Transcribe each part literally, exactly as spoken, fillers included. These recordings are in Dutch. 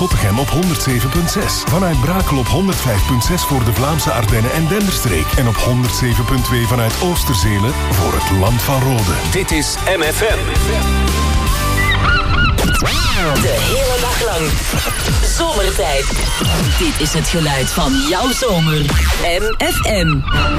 Zottegem op honderd zeven komma zes. Vanuit Brakel op honderd vijf komma zes voor de Vlaamse Ardennen en Denderstreek. En op honderd zeven komma twee vanuit Oosterzelen voor het Land van Rode. Dit is M F M. De hele dag lang. Zomertijd. Dit is het geluid van jouw zomer. M F M.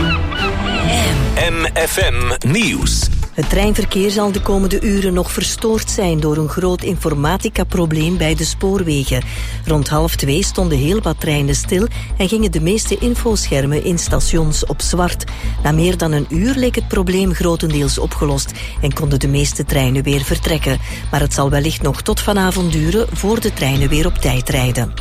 M F M Nieuws. Het treinverkeer zal de komende uren nog verstoord zijn door een groot informatica-probleem bij de spoorwegen. Rond half twee stonden heel wat treinen stil en gingen de meeste infoschermen in stations op zwart. Na meer dan een uur leek het probleem grotendeels opgelost en konden de meeste treinen weer vertrekken. Maar het zal wellicht nog tot vanavond duren voor de treinen weer op tijd rijden.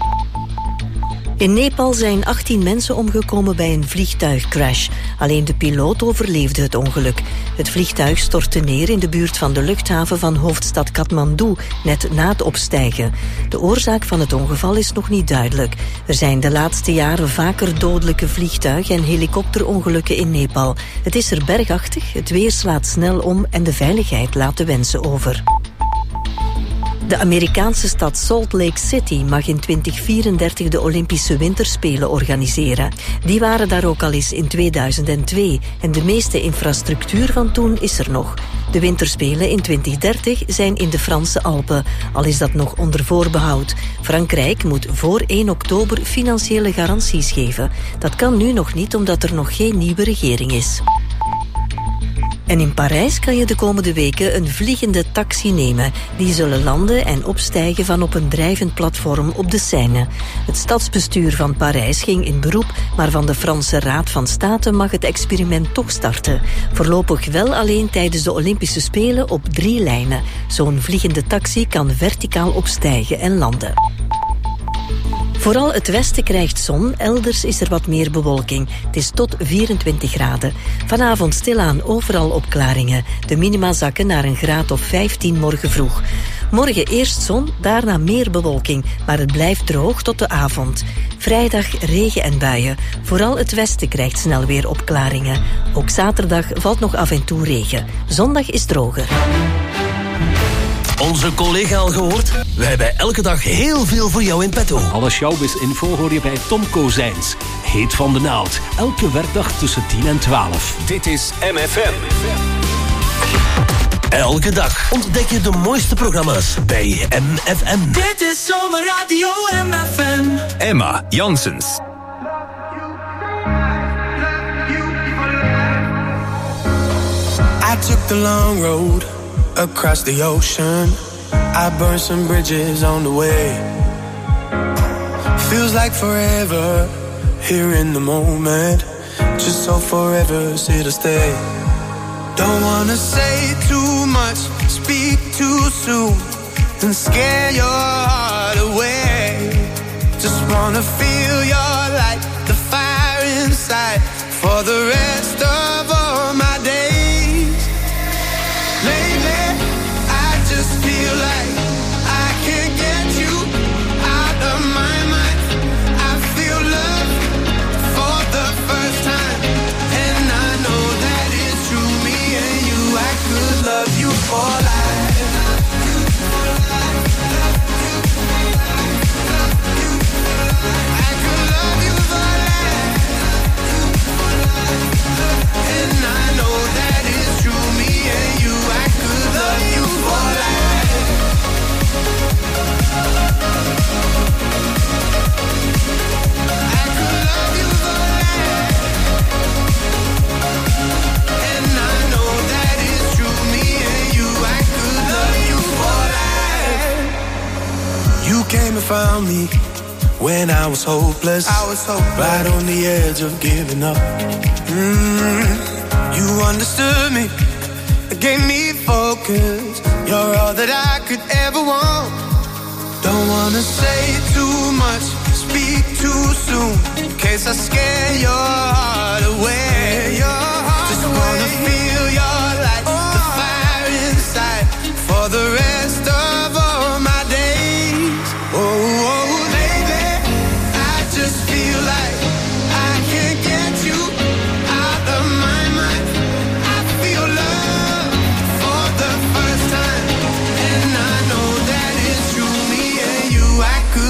In Nepal zijn achttien mensen omgekomen bij een vliegtuigcrash. Alleen de piloot overleefde het ongeluk. Het vliegtuig stortte neer in de buurt van de luchthaven van hoofdstad Kathmandu, net na het opstijgen. De oorzaak van het ongeval is nog niet duidelijk. Er zijn de laatste jaren vaker dodelijke vliegtuig- en helikopterongelukken in Nepal. Het is er bergachtig, het weer slaat snel om en de veiligheid laat de wensen over. De Amerikaanse stad Salt Lake City mag in twintig vierendertig de Olympische Winterspelen organiseren. Die waren daar ook al eens in tweeduizend twee en de meeste infrastructuur van toen is er nog. De Winterspelen in twintig dertig zijn in de Franse Alpen, al is dat nog onder voorbehoud. Frankrijk moet voor één oktober financiële garanties geven. Dat kan nu nog niet omdat er nog geen nieuwe regering is. En in Parijs kan je de komende weken een vliegende taxi nemen. Die zullen landen en opstijgen van op een drijvend platform op de Seine. Het stadsbestuur van Parijs ging in beroep, maar van de Franse Raad van State mag het experiment toch starten. Voorlopig wel alleen tijdens de Olympische Spelen op drie lijnen. Zo'n vliegende taxi kan verticaal opstijgen en landen. Vooral het westen krijgt zon, elders is er wat meer bewolking. Het is tot vierentwintig graden. Vanavond stilaan overal opklaringen. De minima zakken naar een graad of vijftien morgen vroeg. Morgen eerst zon, daarna meer bewolking, maar het blijft droog tot de avond. Vrijdag regen en buien. Vooral het westen krijgt snel weer opklaringen. Ook zaterdag valt nog af en toe regen. Zondag is droger. Onze collega al gehoord? Wij hebben elke dag heel veel voor jou in petto. Alle showbiz-info hoor je bij Tom Kozijns. Heet van de naald. Elke werkdag tussen tien en twaalf. Dit is M F M. Elke dag ontdek je de mooiste programma's bij M F M. Dit is Zomerradio M F M. Emma Janssens. I took the long road across the ocean. I burned some bridges on the way. Feels like forever here in the moment. Just so forever here to stay. Don't wanna say too much, speak too soon, and scare your heart away. Just wanna feel your light, the fire inside, for the rest of all my days. Lately, I just feel like I can't get you out of my mind. I feel love for the first time, and I know that it's true. Me and you, I could love you for life. I could love you for life, and I know that it's true. Me and you, I could love you for life. I could love you for life, and I know that it's true. Me and you, I could love you for life. You came and found me when I was hopeless. I was hopeless, right on the edge of giving up. Mm, you understood me, gave me focus. You're all that I could ever want. Don't wanna say too much, speak too soon, in case I scare your heart away. Your heart Just away. Wanna feel your light, oh. The fire inside, for the rest of all my days. Oh, oh, baby, I just feel like I can't get you out of my mind. I feel love for the first time, and I know that it's true. Me and you, I could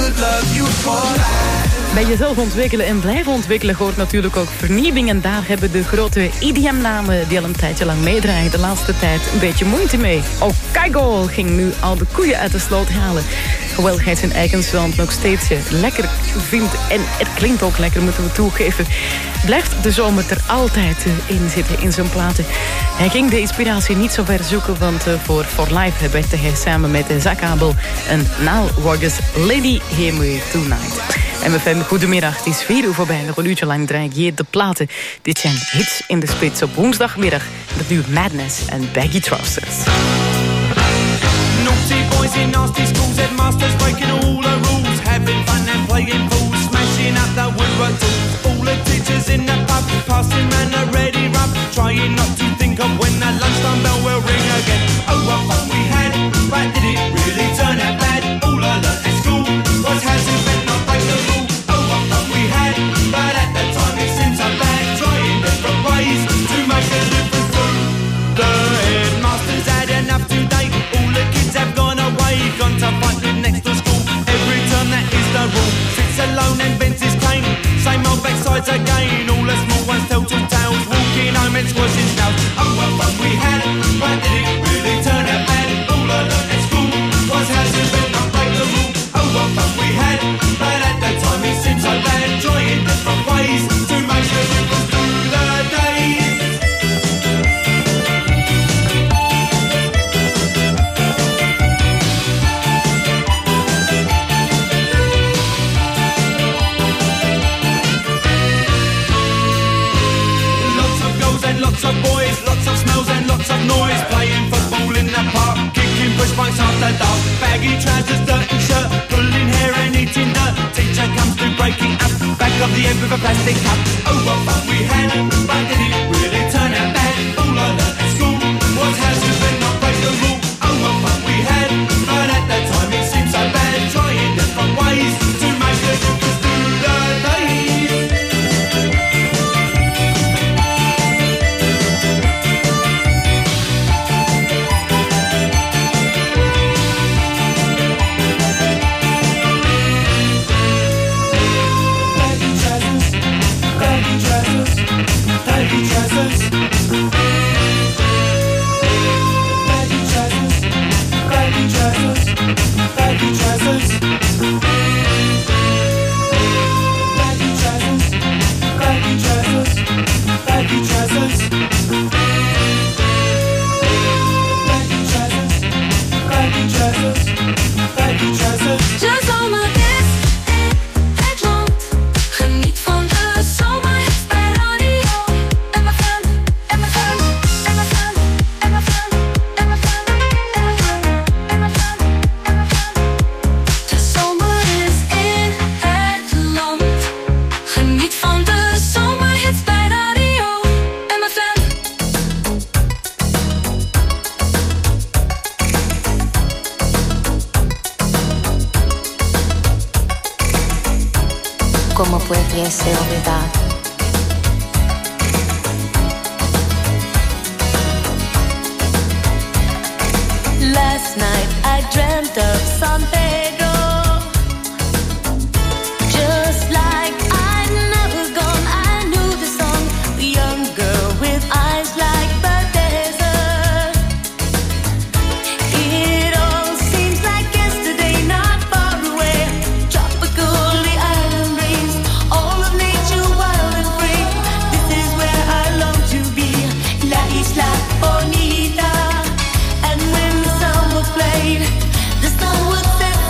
for life. Bij jezelf ontwikkelen en blijven ontwikkelen hoort natuurlijk ook vernieuwing. En daar hebben de grote I D M-namen die al een tijdje lang meedraaien de laatste tijd een beetje moeite mee. Oh, Kygo ging nu al de koeien uit de sloot halen. Hoewel hij zijn eigen sound nog steeds lekker vindt. En het klinkt ook lekker, moeten we toegeven. Blijft de zomer er altijd in zitten in zijn platen. Hij ging de inspiratie niet zo ver zoeken, want voor For Life werkte hij samen met Zak Abel en Nile Rodgers Lady Hear Me Tonight. M F M, goedemiddag. Het is vier uur voorbij. Nog een uurtje lang draai ik hier de platen. Dit zijn hits in de spits op woensdagmiddag. Dat nu Madness en Baggy Trousers. Naughty boys in nasty schools, headmasters breaking all the rules, having fun and playing fools, smashing up the woodwork tools. All the teachers in the pub, passing round the ready rub, trying not to think of when the lunchtime bell will ring again. Oh, what fun we had, but did it really turn out bad? All I learnt at school was how to bend, not break the rule. Oh, what fun we had, but at the time it seemed so bad, trying different ways to make a difference through. The headmasters had enough today. All the kids have gone away, gone to fight with next to school. Every term that is the rule. Sits alone and vents his cane. Same old backsides again. All the small ones tell two tales, walking home and squashing snails. Oh, what fun we had, but did it really turn out bad? All I learnt at school was how to bend, not break the rule. Oh, what fun we had, but at the time it seemed so bad. Trying different ways to make a difference through the days. Lots of boys, lots of smells and lots of noise. Playing football in the park, kicking push bikes after dark. Baggy trousers, dirty shirt, pulling hair and eating dirt. Teacher comes through breaking up, back of the head with a plastic cup. Oh, what fun we had, but did it really turn out bad? All I learnt at school was how to bend, not break the rule. Oh, what fun we had, but at that time it seemed so bad. Trying different ways to make a difference through the days. Baggy trousers, baggy trousers, baggy trousers, baggy trousers, baggy trousers, baggy trousers, baggy trousers, baggy trousers, baggy trousers, baggy trousers. De zomer is in het land, geniet van de zomer. ¿Cómo pudiese olvidar? Last night I dreamt of San Pedro, just like I'd never gone. I knew the song, the young girl with eyes like the desert. It all seems like yesterday, not far away. Tropical, the island breeze, all of nature wild and free. This is where I long to be, La Isla Bonita. And when the sun was played, the sun would set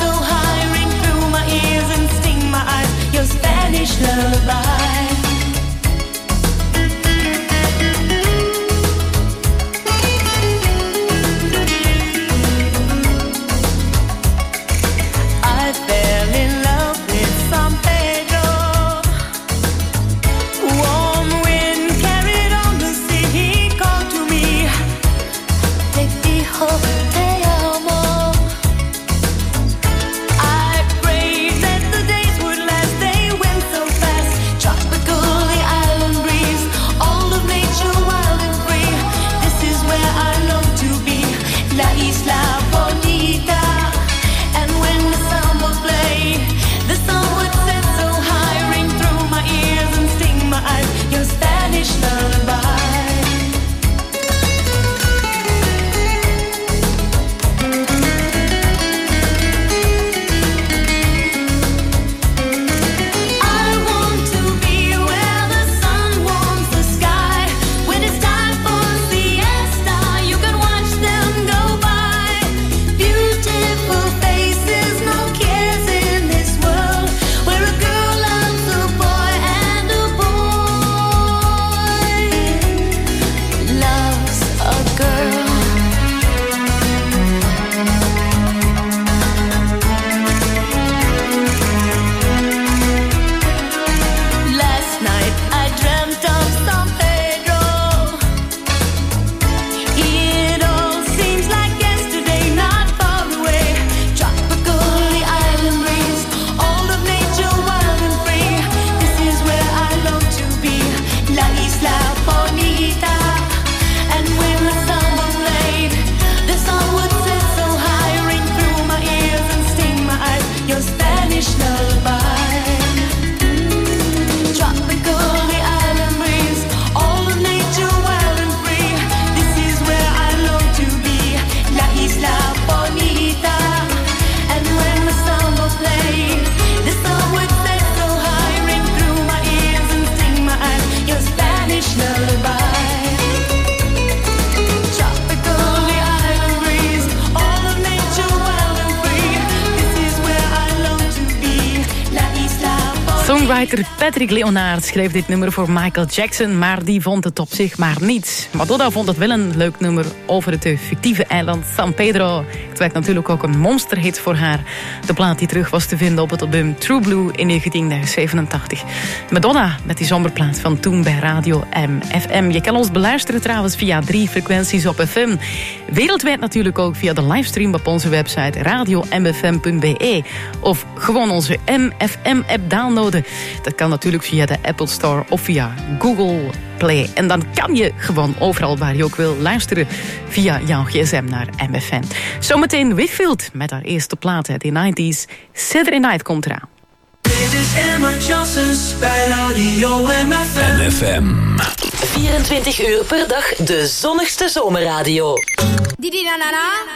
Songwriter Patrick Leonard schreef dit nummer voor Michael Jackson, maar die vond het op zich maar niet. Madonna vond het wel een leuk nummer over het fictieve eiland San Pedro. Het werd natuurlijk ook een monsterhit voor haar. De plaat die terug was te vinden op het album True Blue in negentien zevenentachtig. Madonna met die zomerplaat van toen bij Radio M F M. Je kan ons beluisteren trouwens via drie frequenties op F M. Wereldwijd natuurlijk ook via de livestream op onze website radio m f m punt b e. Of gewoon onze M F M-app downloaden. Dat kan natuurlijk via de Apple Store of via Google Play. En dan kan je gewoon overal waar je ook wil luisteren via jouw gsm naar M F M. Zometeen Whitfield met haar eerste plaat uit de nineties. Saturday Night komt eraan. Dit is Emma Johnson's bij Radio M F M. M F M. vierentwintig uur per dag de zonnigste zomerradio. Didi na na na.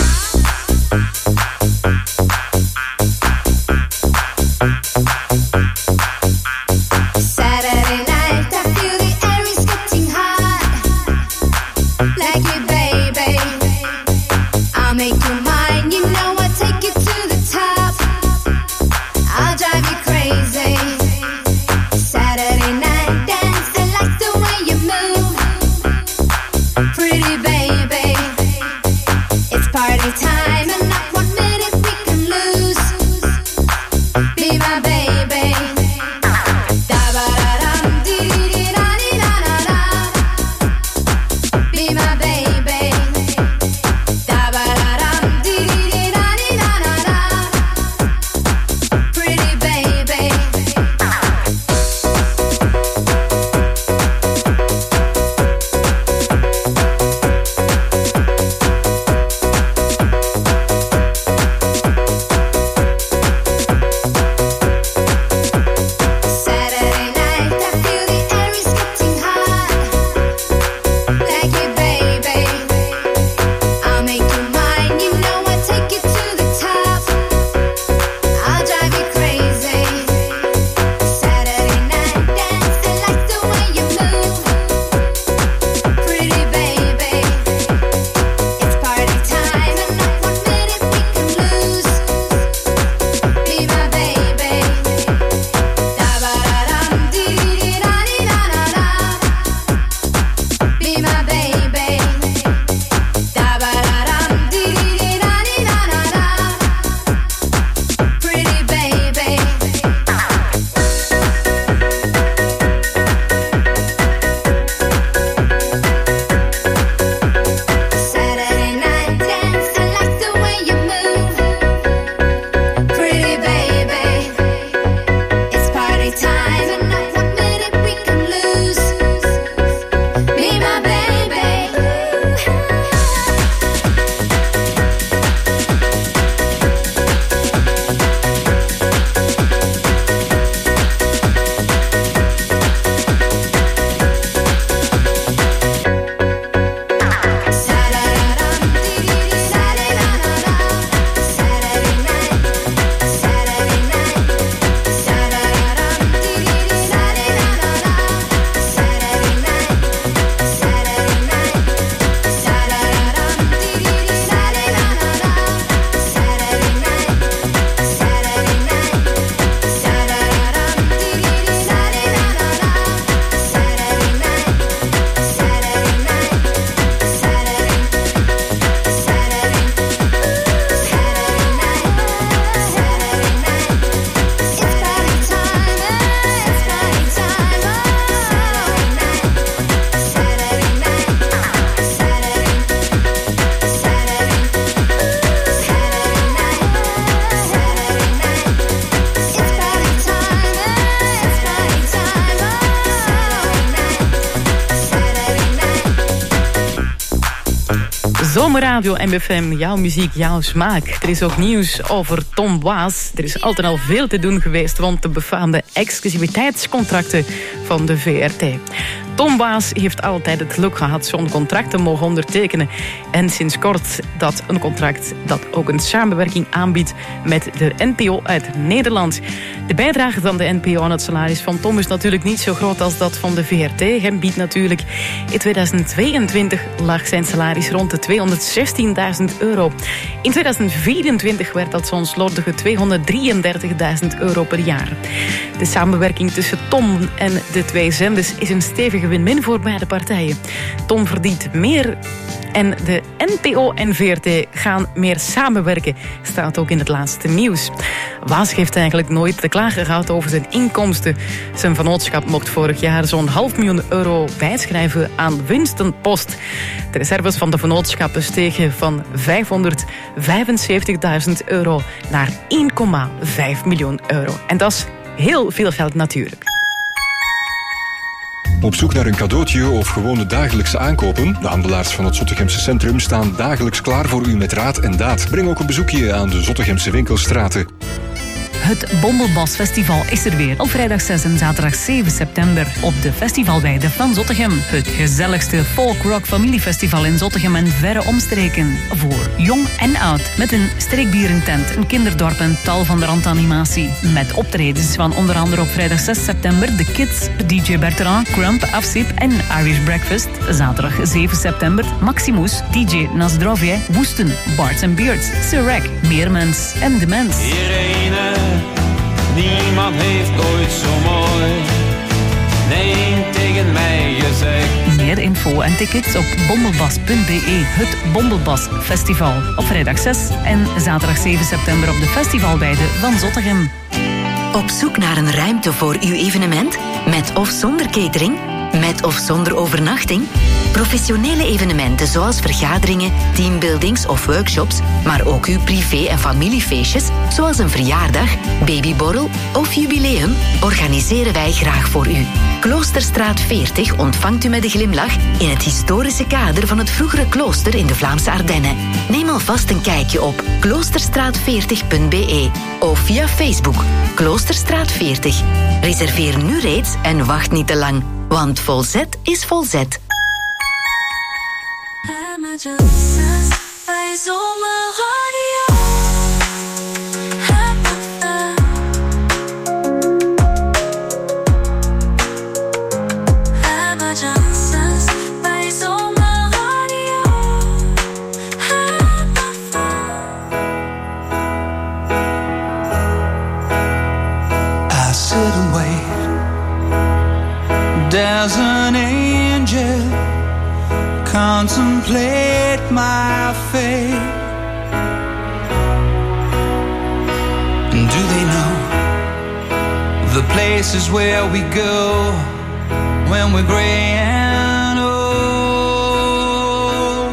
Saturday night, I feel the air is getting hot. Like you, baby. I'll make you mine, you know I'll take you to the top. I'll drive you crazy. Saturday night dance, I like the way you move. Pretty baby, it's party time and not one minute we can lose. Be my baby. Da-ba-da-dum, dee-dee-da-dee-da-da-da. Be my baby. Da-ba-da-dum, dee-dee-da-dee-da-da-da. Pretty baby. Saturday night, I feel the air is getting hot. Like you, baby. I'll make you mine, you know I'll take you to the top. I'll drive you crazy. Saturday night dance, I like the way you move. Pretty baby, it's party time and not one minute we can lose. Be my baby. Da-ba-da-dum, dee-dee-da-dee-da-da-da. Be my baby. Da-ba-da-dum, dee-dee-da-dee-da-da-da. Pretty baby. Saturday night dance, I like the way you move. Pretty baby, it's party time and not one minute we can lose. Be my baby. Sa-da-da-dum, dee-dee-da-da-da-da. Saturday night, Saturday night. Sa-da-da-dum, dee-dee-da-da-da-da. Saturday night, Saturday night. Sa-da-da-dum, dee-dee-da-da-da-da. Saturday night, Saturday night. Sa-da-da-dum, dee-dee-da-da-da-da. Saturday night, Saturday night. Saturday, Saturday, Saturday night, Saturday night. It's party time, it's party time. Saturday night, Saturday night, Saturday, Saturday, Saturday night, Saturday night. It's party time, it's party time. Saturday night, Saturday night. Zomerradio M F M, jouw muziek, jouw smaak. Er is ook nieuws over Tom Waas. Er is altijd al veel te doen geweest rond de befaamde exclusiviteitscontracten van de V R T. Tom Waas heeft altijd het geluk gehad zo'n contract te mogen ondertekenen. En sinds kort dat een contract dat ook een samenwerking aanbiedt met de N P O uit Nederland. De bijdrage van de N P O aan het salaris van Tom is natuurlijk niet zo groot als dat van de V R T. Hem biedt natuurlijk in tweeduizend tweeëntwintig lag zijn salaris rond de tweehonderdzestienduizend euro. In tweeduizend vierentwintig werd dat zo'n slordige tweehonderddrieëndertigduizend euro per jaar. De samenwerking tussen Tom en de twee zenders is een stevige win-win voor beide partijen. Tom verdient meer en de N P O en V R T gaan meer samenwerken, staat ook in het laatste nieuws. Waas heeft eigenlijk nooit te klagen gehad over zijn inkomsten. Zijn vennootschap mocht vorig jaar zo'n half miljoen euro bijschrijven aan winstenpost. De reserves van de vennootschappen stegen van vijfhonderdvijfenzeventigduizend euro naar één komma vijf miljoen euro. En dat is heel veel geld natuurlijk. Op zoek naar een cadeautje of gewone dagelijkse aankopen? De handelaars van het Zottegemse centrum staan dagelijks klaar voor u met raad en daad. Breng ook een bezoekje aan de Zottegemse winkelstraten. Het Bombelbas Festival is er weer op vrijdag zes en zaterdag zeven september op de festivalweide van Zottegem. Het gezelligste folk-rock familiefestival in Zottegem en verre omstreken. Voor jong en oud. Met een streekbierentent, een kinderdorp en tal van de randanimatie. Met optredens van onder andere op vrijdag zes september The Kids, D J Bertrand, Crump, Afsip en Irish Breakfast. Zaterdag zeven september Maximus, D J Nasdrovje, Woesten, Bards and Beards, Sirek, Meermens en De Mens. Irene, niemand heeft ooit zo mooi nee tegen mij gezegd. Meer info en tickets op bombelbas punt b e. Het Bombelbas Festival. Op vrijdag zes en zaterdag zeven september op de festivalweide van Zottegem. Op zoek naar een ruimte voor uw evenement? Met of zonder catering? Met of zonder overnachting? Professionele evenementen zoals vergaderingen, teambuildings of workshops, maar ook uw privé- en familiefeestjes, zoals een verjaardag, babyborrel of jubileum, organiseren wij graag voor u. Kloosterstraat veertig ontvangt u met een glimlach in het historische kader van het vroegere klooster in de Vlaamse Ardennen. Neem alvast een kijkje op kloosterstraat veertig punt b e of via Facebook Kloosterstraat veertig. Reserveer nu reeds en wacht niet te lang, want volzet is volzet. There's an angel, contemplate my fate. And do they know the places where we go when we're gray and old?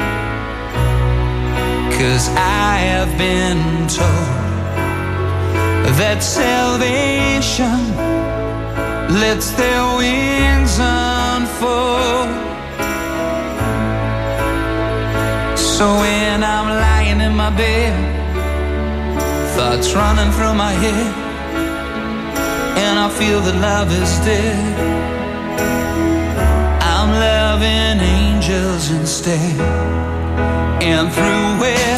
'Cause I have been told that salvation lets their wings unfold. So when I'm lying in my bed, thoughts running through my head, and I feel that love is dead, I'm loving angels instead. And through it,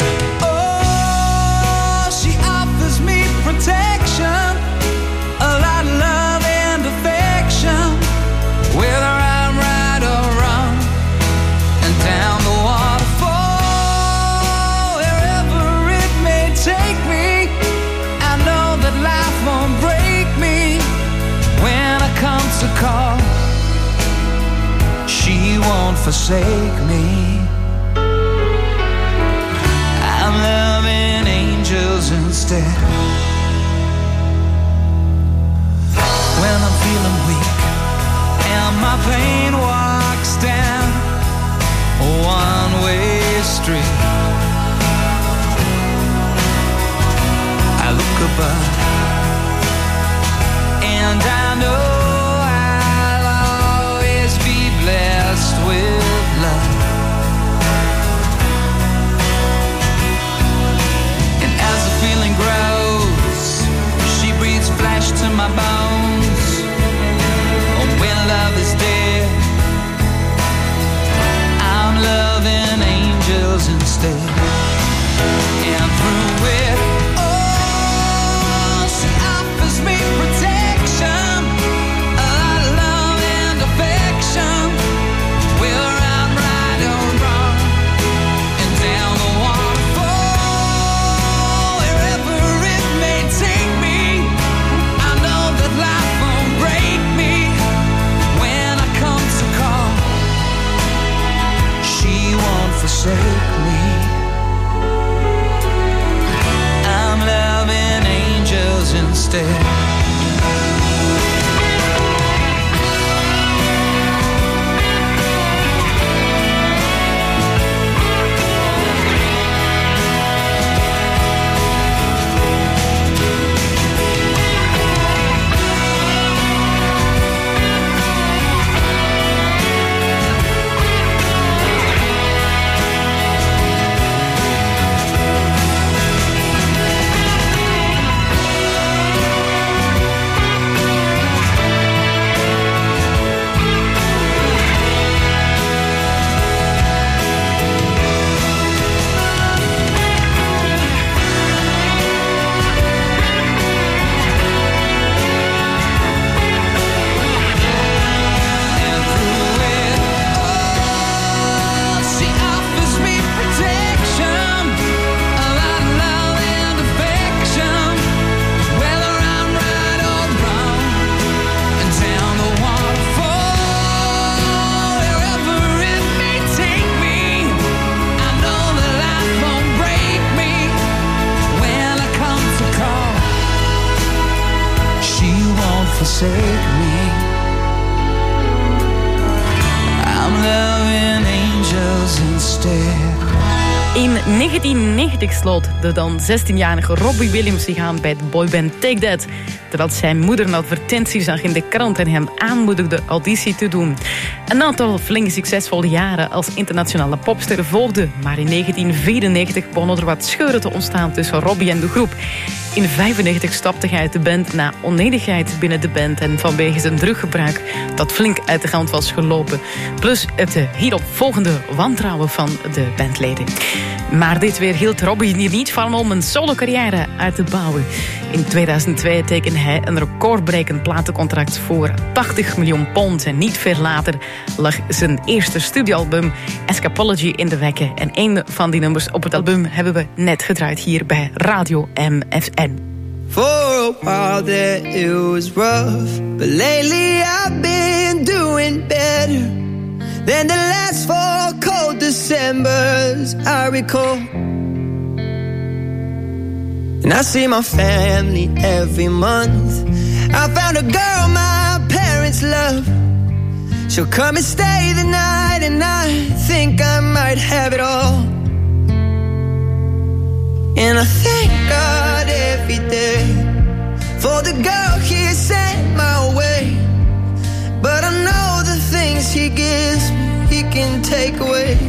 oh, she offers me protection, a lot of love and affection, whether I'm right or wrong, and down the waterfall, wherever it may take me, I know that life won't break me. When I come to call, she won't forsake me. I'm loving angels instead. When I'm feeling weak and my pain walks down a one-way street, I look above and I know I'll always be blessed with love. And as the feeling grows, she breathes flesh to my bones. When love is dead, instead. In negentien negentig sloot de dan zestienjarige Robbie Williams zich aan bij de boyband Take That, terwijl zijn moeder een advertentie zag in de krant en hem aanmoedigde auditie te doen. Een aantal flink succesvolle jaren als internationale popster volgden, maar in negentien vierennegentig begonnen er wat scheuren te ontstaan tussen Robbie en de groep. In vijfennegentig stapte hij uit de band na onenigheid binnen de band en vanwege zijn druggebruik dat flink uit de hand was gelopen. Plus het hierop volgende wantrouwen van de bandleden. Maar dit weer hield Robbie hier niet van om een solo-carrière uit te bouwen. In tweeduizend twee tekende hij een recordbrekend platencontract voor tachtig miljoen pond. En niet veel later lag zijn eerste studioalbum Escapology in de wekken. En een van die nummers op het album hebben we net gedraaid hier bij Radio M F N. For a while there it was rough, but lately I've been doing better than the last four cold Decembers I recall. And I see my family every month. I found a girl my parents love. She'll come and stay the night, and I think I might have it all. And I thank God every day for the girl He sent my way. But I know the things He gives me, He can take away.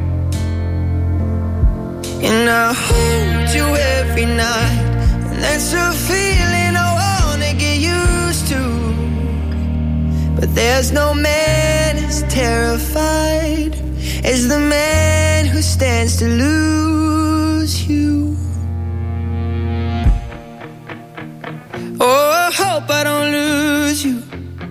And I hold you every night, and that's a feeling I wanna get used to. But there's no man as terrified as the man who stands to lose you. Oh, I hope I don't lose you.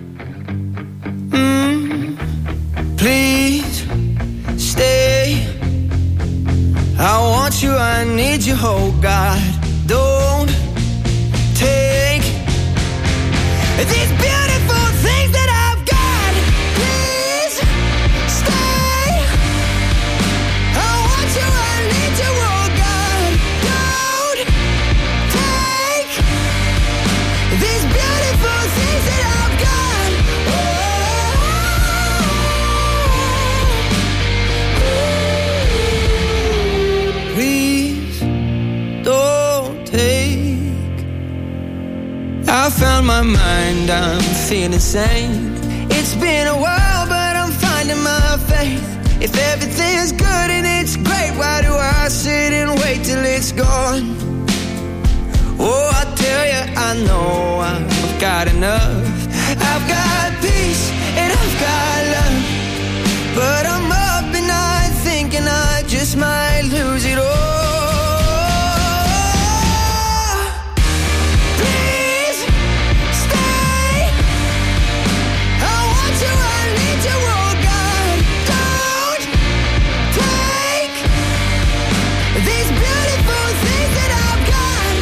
Mm, please stay. I want you, I need you, oh God. Don't take these beautiful things that I've got. Please stay. I want you, I need you, oh God. Don't take these beautiful things that I've got. Please don't take. I found my mind, I'm feeling sane. It's been a while, but I'm finding my faith. If everything's good and it's great, why do I sit and wait till it's gone? Oh, I tell you, I know I've got enough. I've got peace and I've got love, but I'm up at night thinking I just might lose it all. Please stay. I want you, I need you, oh God. Don't take these beautiful things that I've got.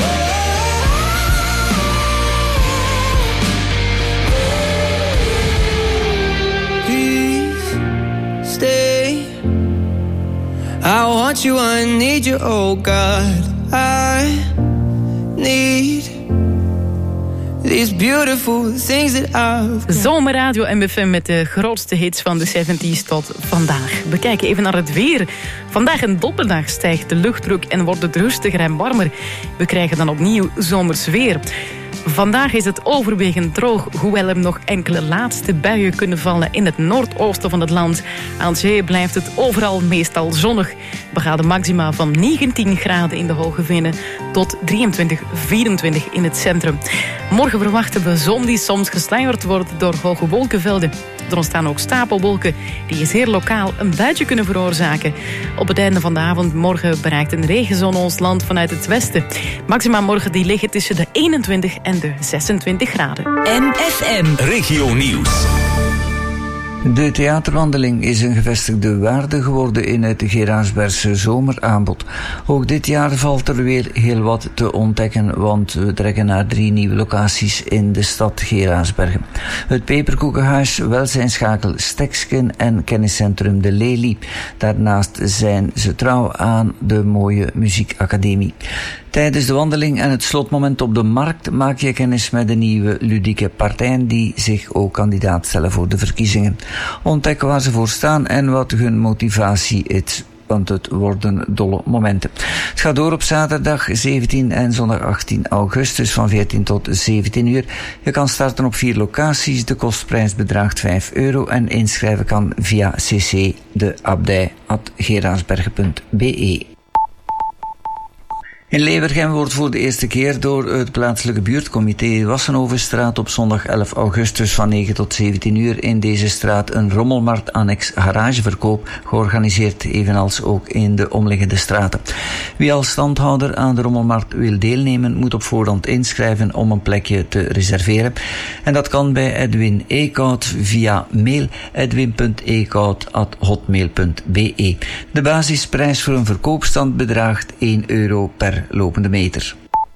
Please stay. I want you, I need you, oh God. I need beautiful, the things that I've... Zomerradio M F M met de grootste hits van de zeventig's tot vandaag. We kijken even naar het weer. Vandaag en donderdag stijgt de luchtdruk en wordt het rustiger en warmer. We krijgen dan opnieuw zomers weer. Vandaag is het overwegend droog, hoewel er nog enkele laatste buien kunnen vallen in het noordoosten van het land. Aan zee blijft het overal meestal zonnig. We gaan de maxima van negentien graden in de Hoge Vinnen tot drieëntwintig, vierentwintig in het centrum. Morgen verwachten we zon die soms gesluierd wordt door hoge wolkenvelden. Er ontstaan ook stapelwolken die zeer lokaal een buitje kunnen veroorzaken. Op het einde van de avond morgen bereikt een regenzone ons land vanuit het westen. Maxima morgen die liggen tussen de eenentwintig en de zesentwintig graden. M F M Regio Nieuws. De theaterwandeling is een gevestigde waarde geworden in het Geraardsbergse zomeraanbod. Ook dit jaar valt er weer heel wat te ontdekken, want we trekken naar drie nieuwe locaties in de stad Geraardsbergen. Het Peperkoekenhuis, welzijnsschakel Steksken en kenniscentrum De Lelie. Daarnaast zijn ze trouw aan de mooie muziekacademie. Tijdens de wandeling en het slotmoment op de markt maak je kennis met de nieuwe ludieke partijen die zich ook kandidaat stellen voor de verkiezingen. Ontdek waar ze voor staan en wat hun motivatie is, want het worden dolle momenten. Het gaat door op zaterdag zeventien en zondag achttien augustus van veertien tot zeventien uur. Je kan starten op vier locaties. De kostprijs bedraagt vijf euro en inschrijven kan via cc de abdij at geraardsbergen punt be. In Leeuwergem wordt voor de eerste keer door het plaatselijke buurtcomité Wassenovenstraat op zondag elf augustus van negen tot zeventien uur in deze straat een rommelmarkt annex garageverkoop georganiseerd, evenals ook in de omliggende straten. Wie als standhouder aan de rommelmarkt wil deelnemen, moet op voorhand inschrijven om een plekje te reserveren. En dat kan bij Edwin Eekhout via mail edwin punt eekhout at hotmail punt be. De basisprijs voor een verkoopstand bedraagt één euro per lopende meter.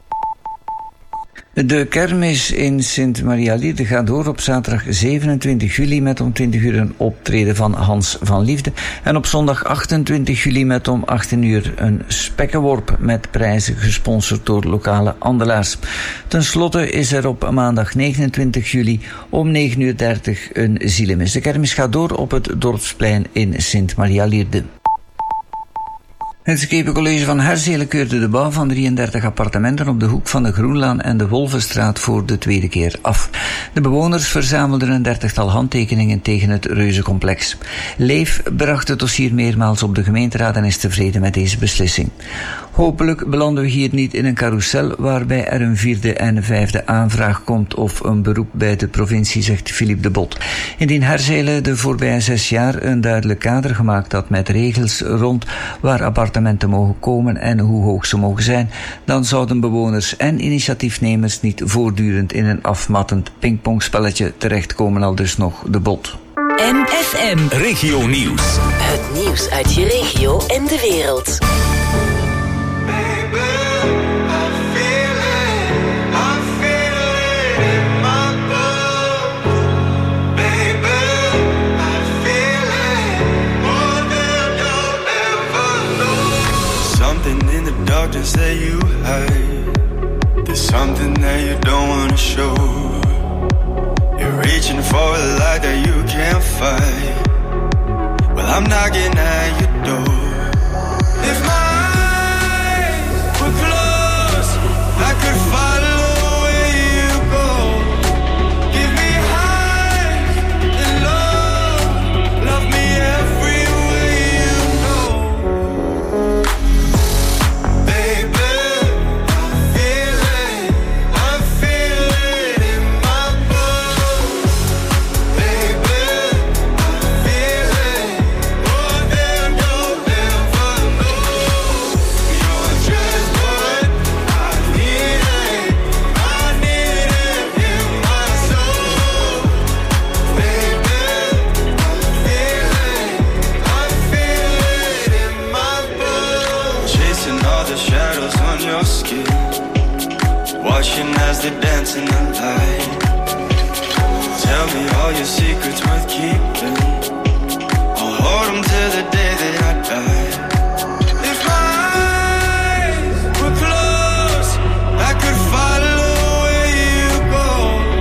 De kermis in Sint-Maria-Lierde gaat door op zaterdag zevenentwintig juli met om twintig uur een optreden van Hans van Liefde en op zondag achtentwintig juli met om achttien uur een spekkenworp met prijzen gesponsord door lokale handelaars. Ten slotte is er op maandag negenentwintig juli om negen uur dertig een zielemis. De kermis gaat door op het Dorpsplein in Sint-Maria-Lierde. Het Schepencollege van Herzelen keurde de bouw van drieëndertig appartementen op de hoek van de Groenlaan en de Wolvenstraat voor de tweede keer af. De bewoners verzamelden een dertigtal handtekeningen tegen het reuzencomplex. Leef bracht het dossier meermaals op de gemeenteraad en is tevreden met deze beslissing. Hopelijk belanden we hier niet in een carousel waarbij er een vierde en vijfde aanvraag komt of een beroep bij de provincie, zegt Philippe de Bot. Indien Herzelen de voorbije zes jaar een duidelijk kader gemaakt had met regels rond waar appartementen mogen komen en hoe hoog ze mogen zijn, dan zouden bewoners en initiatiefnemers niet voortdurend in een afmattend pingpongspelletje terechtkomen, al dus nog de Bot. M F M Regio Nieuws. Het nieuws uit je regio en de wereld. Darkness that you hide, there's something that you don't wanna show. You're reaching for a light that you can't fight. Well, I'm knocking at your door. If my eyes were closed, I could follow where you go. Give me highs and lows, love me everywhere you go. Watching as they dance in the light. Tell me all your secrets worth keeping. I'll hold them till the day that I die. If my eyes were closed, I could follow where you go.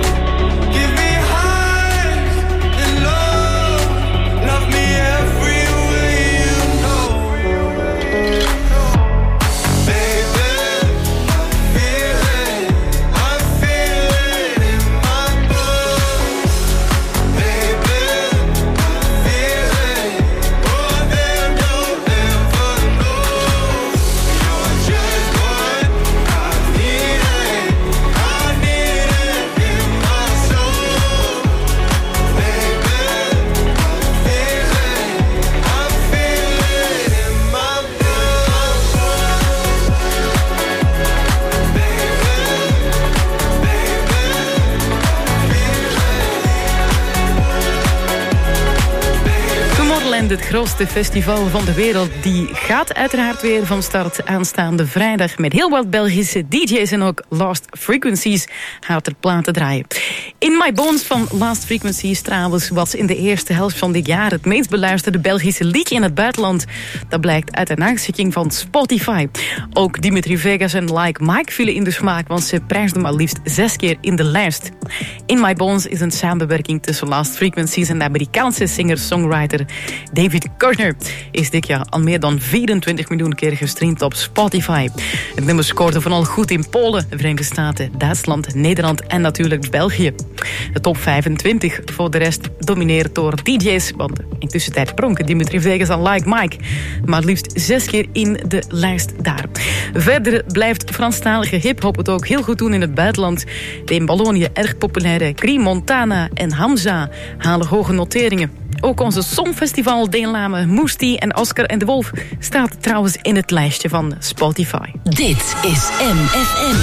Weekend, het grootste festival van de wereld, die gaat uiteraard weer van start aanstaande vrijdag met heel wat Belgische D J's en ook Lost Frequencies gaat er platen draaien. In My Bones van Lost Frequencies trouwens was in de eerste helft van dit jaar het meest beluisterde Belgische liedje in het buitenland. Dat blijkt uit een naschikking van Spotify. Ook Dimitri Vegas en Like Mike vielen in de smaak, want ze prijsden maar liefst zes keer in de lijst. In My Bones is een samenwerking tussen Lost Frequencies en de Amerikaanse singer-songwriter David Koechner. Is dit jaar al meer dan vierentwintig miljoen keer gestreamd op Spotify. Het nummer scoorde vooral goed in Polen, de Verenigde Staten, Duitsland, Nederland en natuurlijk België. De top vijfentwintig voor de rest domineerd door D J's, want intussen tijd pronken Dimitri Vegas en Like Mike maar liefst zes keer in de lijst daar. Verder blijft Franstalige hip-hop het ook heel goed doen in het buitenland. De in Wallonië erg populaire Cream Montana en Hamza halen hoge noteringen. Ook onze Songfestival-deelname Moesti en Oscar en de Wolf staat trouwens in het lijstje van Spotify. Dit is M F M.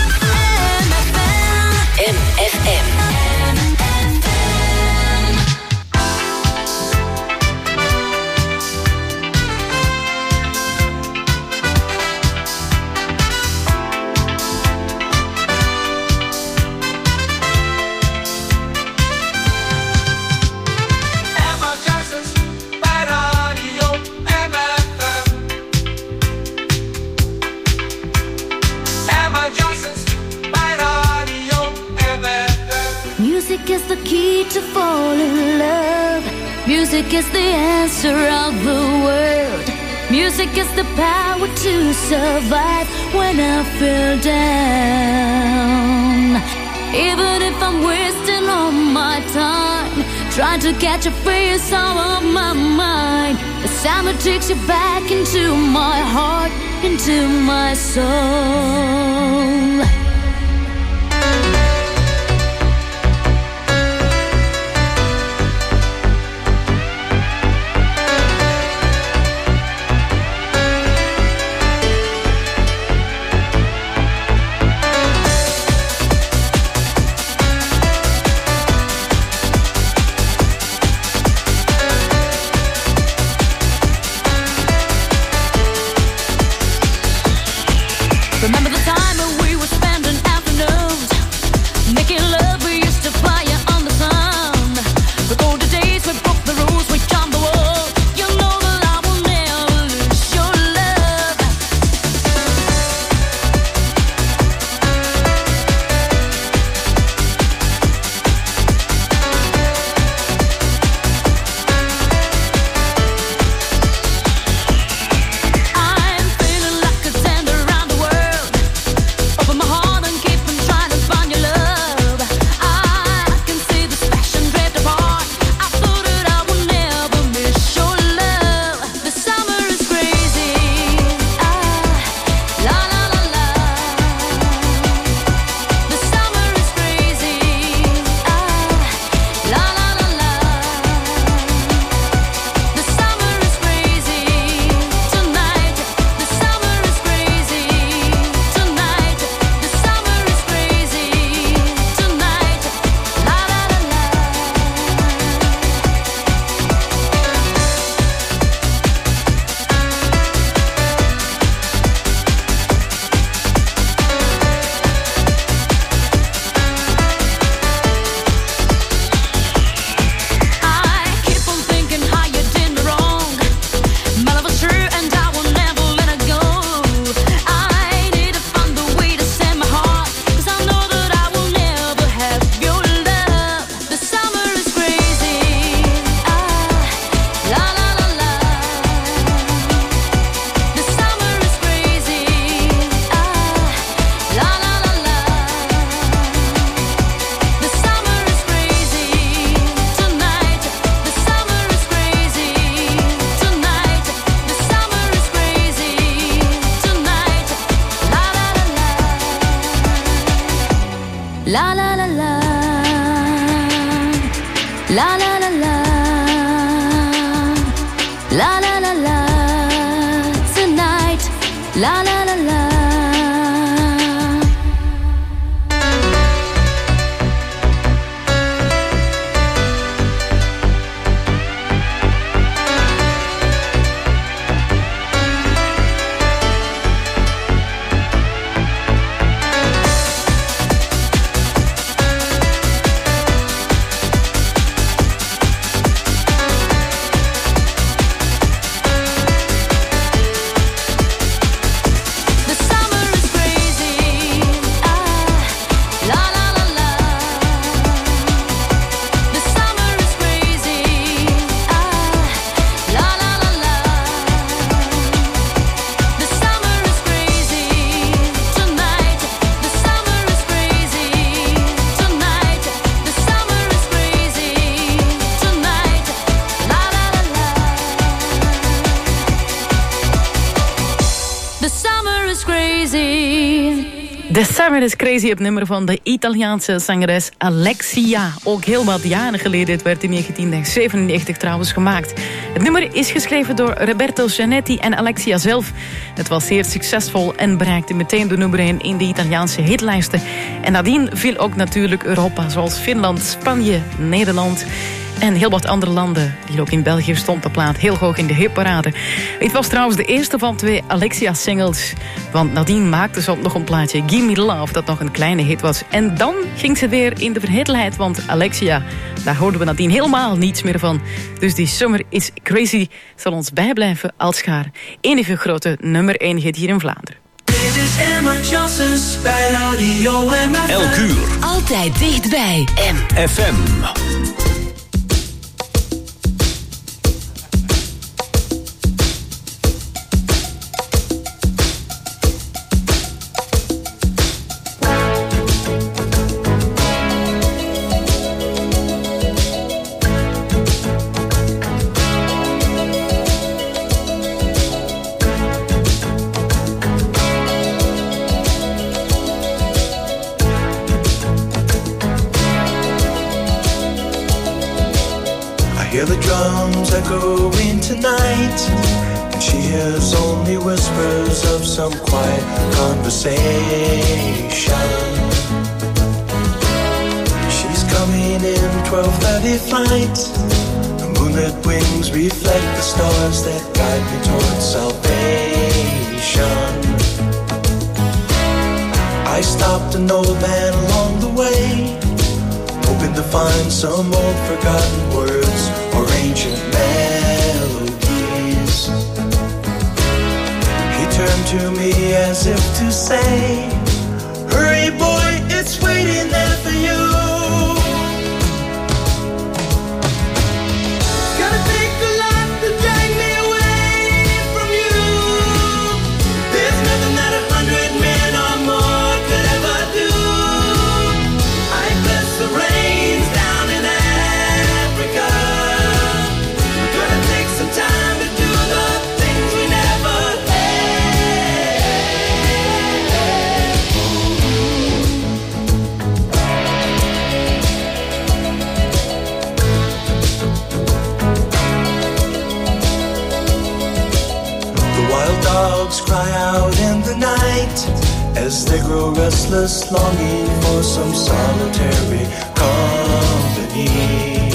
M F M. Music is the key to fall in love. Music is the answer of the world. Music is the power to survive when I feel down. Even if I'm wasting all my time trying to catch a face out of my mind, the summer takes you back into my heart, into my soul. Remember the time when we were spending afternoons making love, we used to fire on the sun. The golden days we broke the rules, we jumped the wall. You know that I will never lose your love. I'm feeling like a tender around the world. Open my heart and keep on trying to find your love. I can see this passion drift apart. I thought that I would never miss your love. The summer is crazy. Ah, la la la la. The summer is crazy. Ah, la la la la. The summer is crazy tonight. The summer is crazy tonight. The summer is crazy tonight. La la la la. I keep on thinking how you did me wrong. My love was true and I will never let it go. I need to find a way to set my heart, 'cause I know that I will never have your love. The summer is crazy. Ah, la la la la. The summer is crazy. Ah, la la la la. The summer is crazy tonight. The summer is crazy tonight. The summer is crazy tonight. La la la la. La la la la. La la la la. La la la la. Tonight. La la la la. The Summer is Crazy, het nummer van de Italiaanse zangeres Alexia. Ook heel wat jaren geleden, het werd in negentien zevenennegentig trouwens gemaakt. Het nummer is geschreven door Roberto Gianetti en Alexia zelf. Het was zeer succesvol en bereikte meteen de nummer één in de Italiaanse hitlijsten. En nadien viel ook natuurlijk Europa, zoals Finland, Spanje, Nederland en heel wat andere landen. Die ook in België stond de plaat heel hoog in de hitparade. Het was trouwens de eerste van twee Alexia-singles. Want nadien maakte ze ook nog een plaatje Give Me Love, dat nog een kleine hit was. En dan ging ze weer in de vergetelheid, want Alexia, daar hoorden we nadien helemaal niets meer van. Dus die Summer is Crazy zal ons bijblijven als haar enige grote nummer één hit hier in Vlaanderen. Dit is Emma Johnson's bij Radio M F M. Elk uur. Altijd dichtbij. M F M. Hear the drums echoing tonight, and she hears only whispers of some quiet conversation. She's coming in twelve thirty flight. The moonlit wings reflect the stars that guide me towards salvation. I stopped an old man along the way, hoping to find some old forgotten words or ancient melodies. He turned to me as if to say, hurry boy, it's waiting there for you. Gotta take a lot to drag me away from you. There's nothing that a hundred men or more could ever do. I bless the rains down in Africa. We're gonna take some time to do the things we never The wild dogs cry out in the night as they grow restless, longing for some solitary company.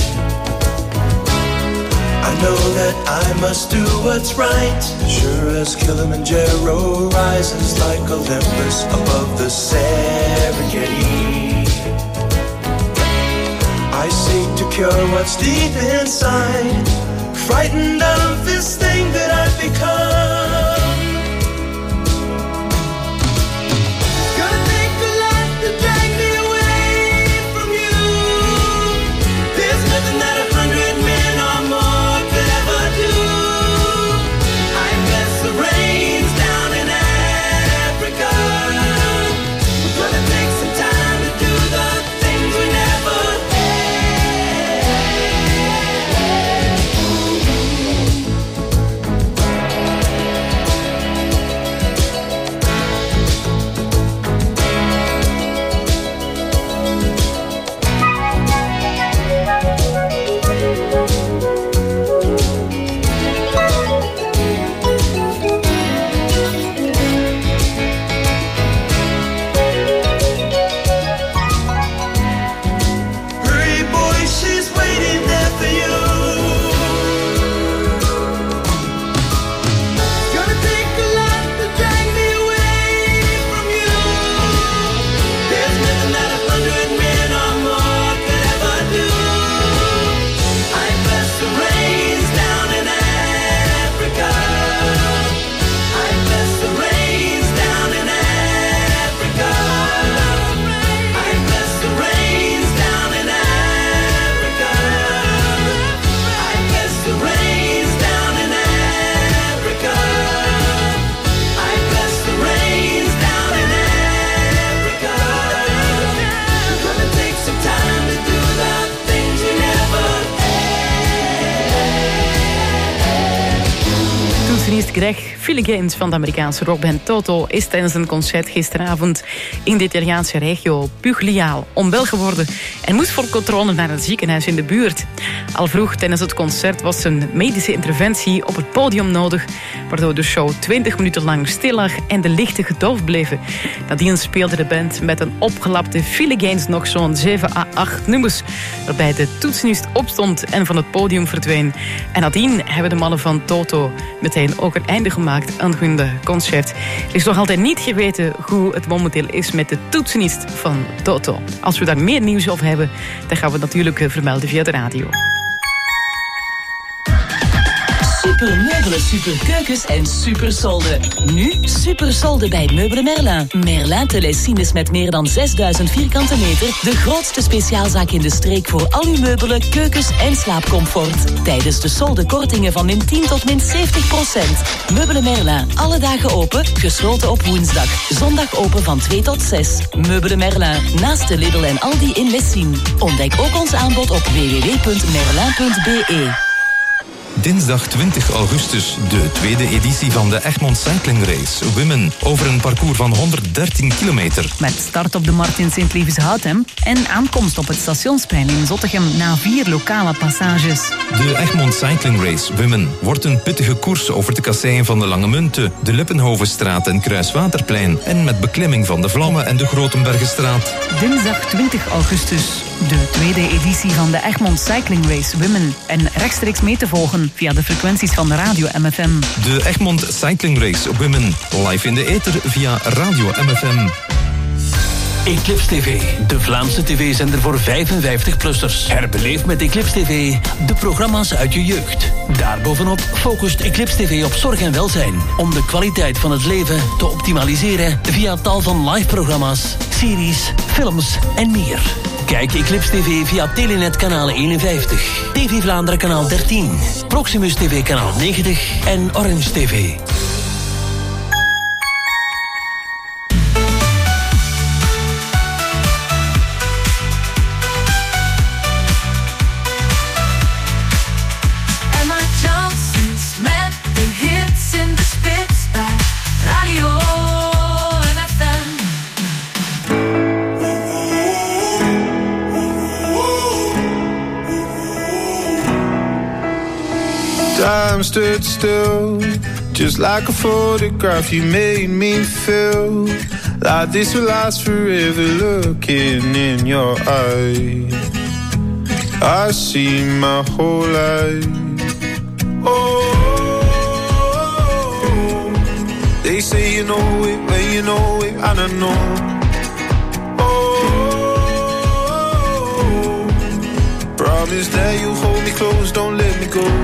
I know that I must do what's right, sure as Kilimanjaro rises like Olympus above the Serengeti. I seek to cure what's deep inside, frightened of this thing that I've become. Gonna take a lot to drag me away from you. There's nothing that a hundred men or more could ever do. I bless the rains down in Africa. We're gonna take some time to do the things we never had. Greg Philliganes van de Amerikaanse rockband Toto is tijdens een concert gisteravond in de Italiaanse regio Puglia onwel geworden en moest voor controle naar een ziekenhuis in de buurt. Al vroeg tijdens het concert was een medische interventie op het podium nodig, waardoor de show twintig minuten lang stil lag en de lichten gedoofd bleven. Nadien speelde de band met een opgelapte Philliganes nog zo'n zeven à acht nummers, waarbij de toetsenist opstond en van het podium verdween. En nadien hebben de mannen van Toto meteen ook een einde gemaakt aan hun concert. Er is nog altijd niet geweten hoe het momenteel is met de toetsenist van Toto. Als we daar meer nieuws over hebben, dan gaan we het natuurlijk vermelden via de radio. Super meubelen, super keukens en super solden. Nu super solden bij Meubelen Merlin. Merlin Telesines met meer dan zesduizend vierkante meter. De grootste speciaalzaak in de streek voor al uw meubelen, keukens en slaapcomfort. Tijdens de solden kortingen van min tien tot min zeventig procent. Meubelen Merlin, alle dagen open, gesloten op woensdag. Zondag open van twee tot zes. Meubelen Merlin, naast de Lidl en Aldi in Lessien. Ontdek ook ons aanbod op w w w punt merlin punt b e. Dinsdag twintig augustus, de tweede editie van de Egmond Cycling Race Women. Over een parcours van honderddertien kilometer. Met start op de Martin Sint-Lievens-Houtem en aankomst op het Stationsplein in Zottegem na vier lokale passages. De Egmond Cycling Race Women wordt een pittige koers over de kasseien van de Lange Munten, de Lippenhovenstraat en Kruiswaterplein en met beklimming van de Vlammen en de Grotenbergenstraat. Dinsdag twintig augustus, de tweede editie van de Egmond Cycling Race Women. En rechtstreeks mee te volgen via de frequenties van de Radio M F M. De Egmond Cycling Race Women, live in de ether via Radio M F M. Eclipse T V, de Vlaamse tv-zender voor vijfenvijftig-plussers. Herbeleef met Eclipse T V de programma's uit je jeugd. Daarbovenop focust Eclipse T V op zorg en welzijn, om de kwaliteit van het leven te optimaliseren via tal van live-programma's, series, films en meer. Kijk Eclipse T V via Telenet kanaal eenenvijftig, T V Vlaanderen kanaal dertien, Proximus T V kanaal negentig en Orange T V. Time stood still, just like a photograph. You made me feel like this will last forever. Looking in your eyes, I see my whole life. Oh, they say you know it, well you know it, and I know. Oh, promise that you'll hold me close, don't let me go.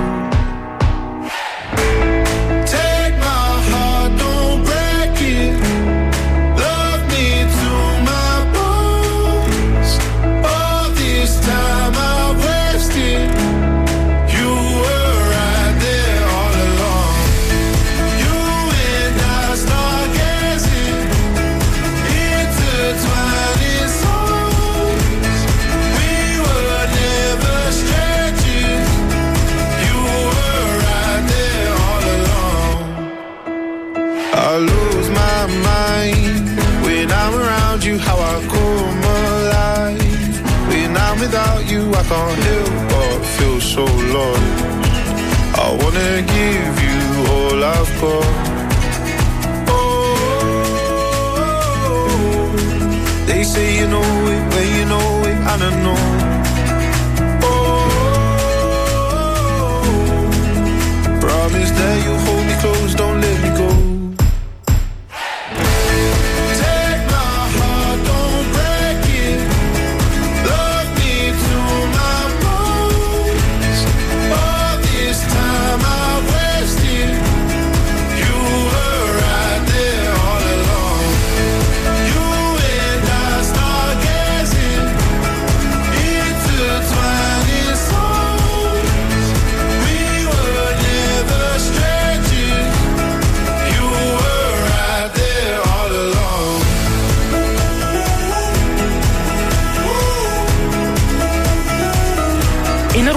Without you, I can't help but feel so lost. I wanna give you all I've got. Oh, they say you know it, well you know it, and I know. Oh, promise that you'll hold me close, don't let me go.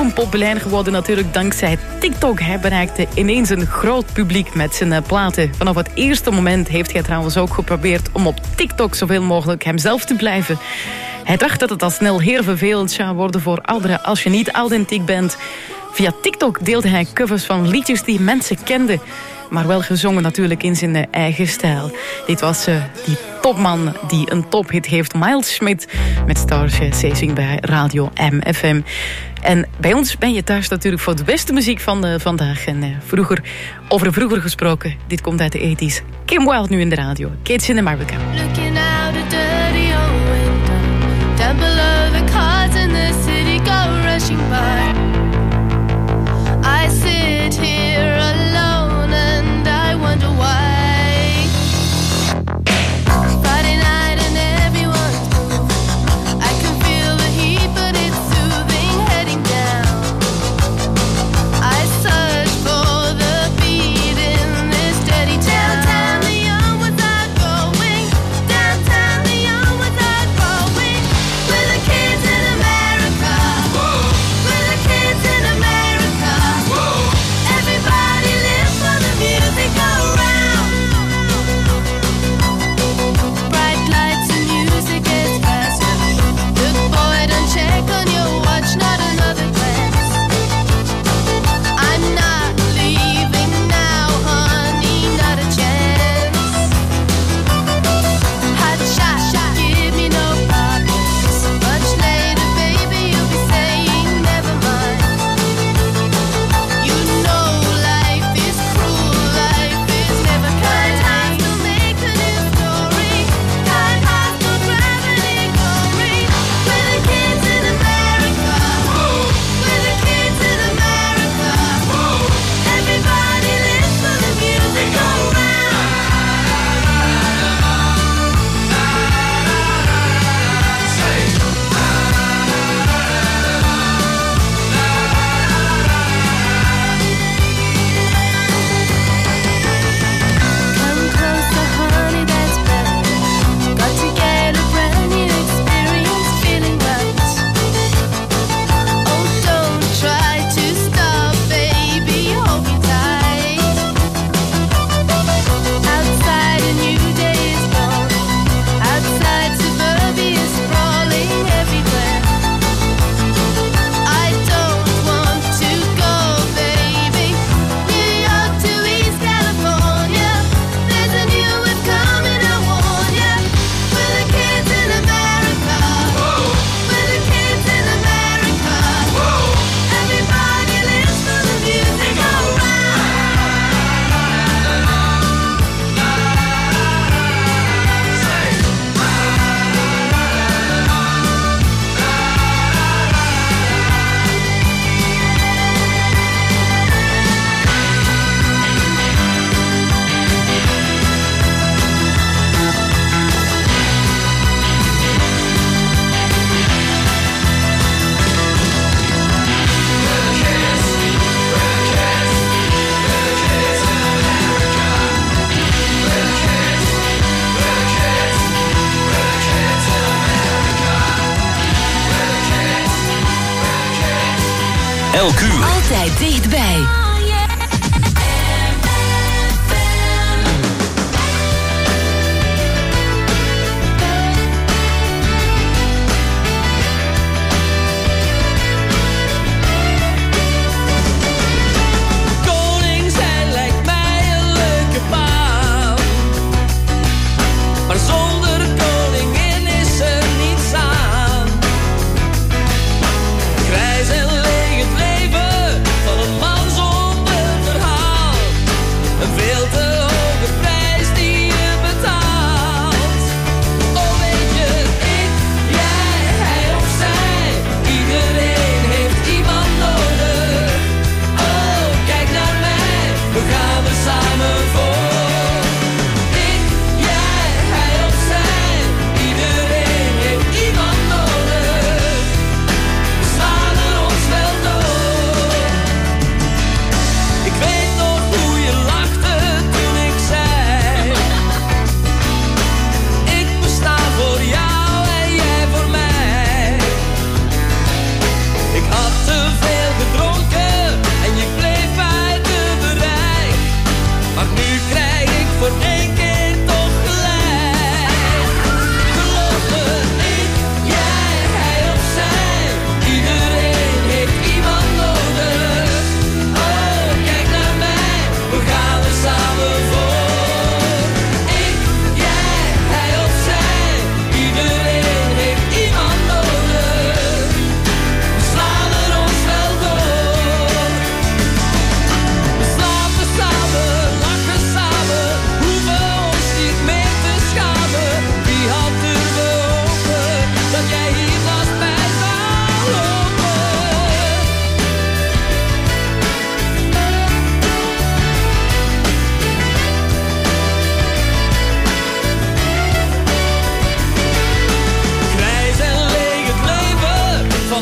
enorm populair geworden natuurlijk dankzij TikTok. Hij bereikte ineens een groot publiek met zijn uh, platen. Vanaf het eerste moment heeft hij trouwens ook geprobeerd om op TikTok zoveel mogelijk hemzelf te blijven. Hij dacht dat het al snel heel vervelend zou worden voor ouderen als je niet authentiek bent. Via TikTok deelde hij covers van liedjes die mensen kenden, maar wel gezongen natuurlijk in zijn eigen stijl. Dit was uh, die topman die een tophit heeft, Miles Schmidt, met Stars Chasing bij Radio M F M. En bij ons ben je thuis natuurlijk voor de beste muziek van uh, vandaag. En uh, vroeger, over vroeger gesproken, dit komt uit de tachtiger. Kim Wilde nu in de radio. Kids in America. Looking out a dirty old window, down below the cars in the city go rushing by. I sit here alone and I wonder why. Friday night and everyone's moving. I can feel the heat but it's soothing heading down. I search for the beat in this steady town. Downtown the young ones are going. Downtown the young ones are going. We're the kids in America. We're the kids in America. Everybody lives for the music around. Bright lights and music gets faster. Look boy, don't check on your watch, not another glance. I'm not leaving now, honey, not a chance. Hot shot, give me no problems. Much later, baby, you'll be saying never mind. You know life is cruel, life is never kind. Time to make a new story. Time has no gravity glory. We're the kids in America. We're the kids in America. Everybody lives for the music around. Come closer, honey, that's better. Got to get a brand new experience, feeling right. Oh, don't try to stop, baby, hold me tight. Outside a new day is dawning. Outside suburbia is sprawling everywhere. I don't want to go, baby. New York to East California. There's a new wave coming, I warn ya. We're the kids in America. We're the kids in America. Everybody lives for the music around. Elk uur. Altijd dichtbij. Koning zijn lijkt mij een leuke baan. Maar zonder koningin is er niets aan. Grijs en leeg het leven van een man zonder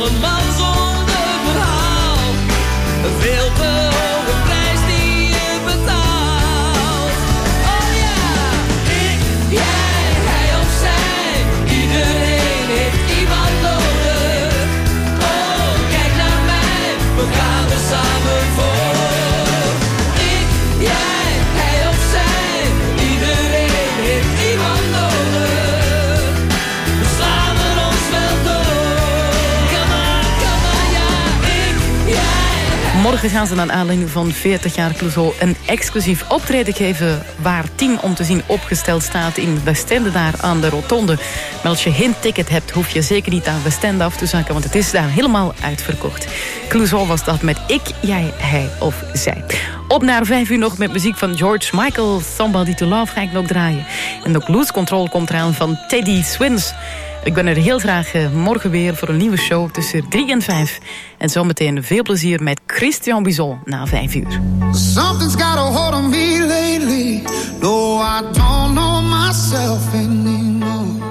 allemaal zonder verhaal. Veel te hoge prijs die je betaalt. Oh ja, ik, jij, hij of zij. Iedereen heeft iemand nodig. Oh, kijk naar mij, we gaan er samen voor. Ik, jij, hij of zij. Iedereen heeft iemand nodig. We samen ons wel door. Come on, come on, ja. Ik, jij. Morgen gaan ze naar aanleiding van veertig jaar Clouseau een exclusief optreden geven waar tien om te zien opgesteld staat in Westende daar aan de rotonde. Maar als je geen ticket hebt, hoef je zeker niet aan Westende af te zakken, want het is daar helemaal uitverkocht. Clouseau was dat met ik, jij, hij of zij. Op naar vijf uur nog met muziek van George Michael. Somebody to Love ga ik nog draaien. En ook Lose Control komt eraan van Teddy Swins. Ik ben er heel graag eh, morgen weer voor een nieuwe show tussen drie en vijf. En zometeen veel plezier met Christian Buzon na vijf uur. Something's got a hold on me lately. No, I don't know myself anymore.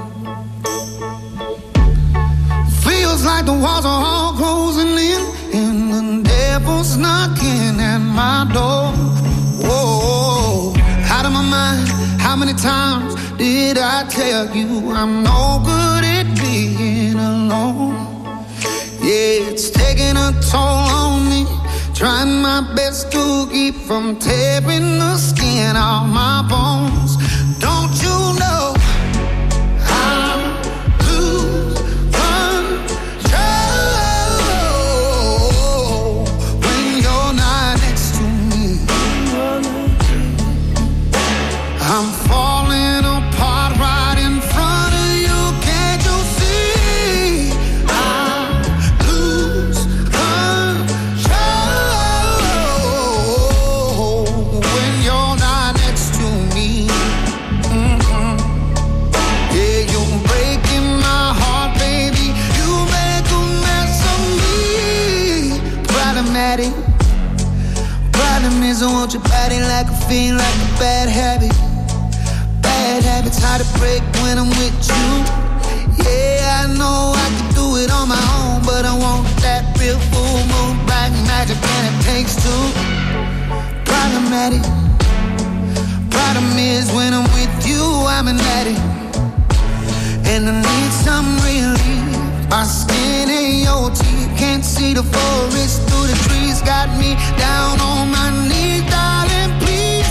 Feels like the walls are all closing in, and the devil's knocking at my door. Whoa, out of my mind. How many times did I tell you I'm no good at being alone? Yeah, it's taking a toll on me. Trying my best to keep from tearing the skin off my bones. Don't you know I'm lose control when you're not next to me? I'm falling apart right in front of you. Can't you see? I lose control when you're not next to me. Mm-hmm. Yeah, you're breaking my heart, baby. You make a mess of me. Problematic. Problem is I want your body like a fiend, like a bad habit. Bad habits hard to break when I'm with you. Yeah, I know I can do it on my own, but I want that real full moon, bright magic, and it takes two. Problematic. Problem is when I'm with you, I'm an addict, and I need some relief. My skin ain't your teeth, can't see the forest through the trees. Got me down on my knees, darling, please.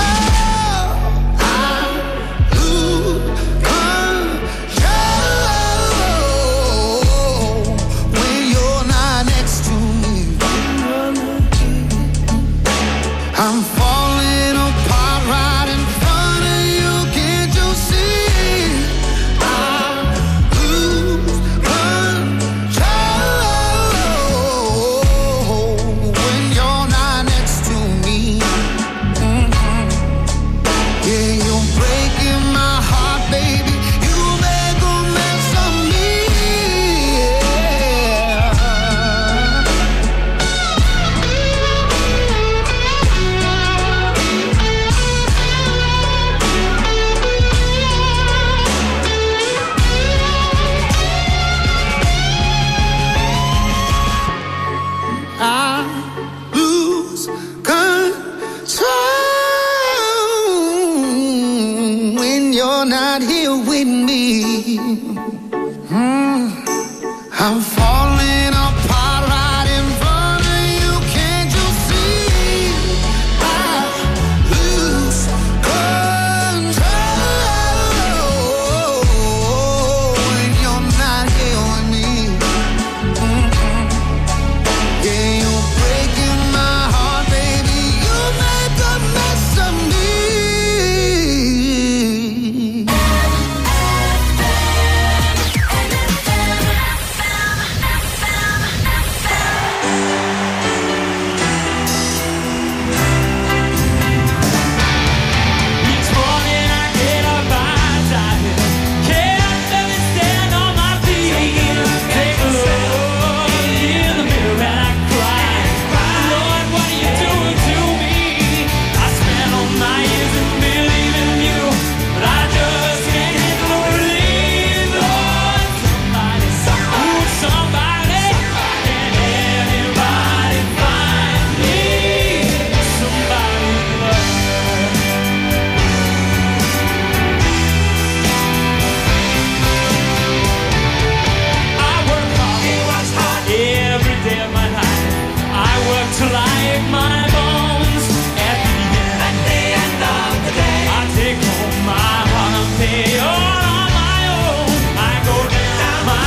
I'm falling apart right in front of you. Can't you see? I lose control when you're not next to me. Mm-hmm. Yeah, you're breaking my heart, baby. You make a mess of me. I lose control when you're not here with me. Mm. I'm falling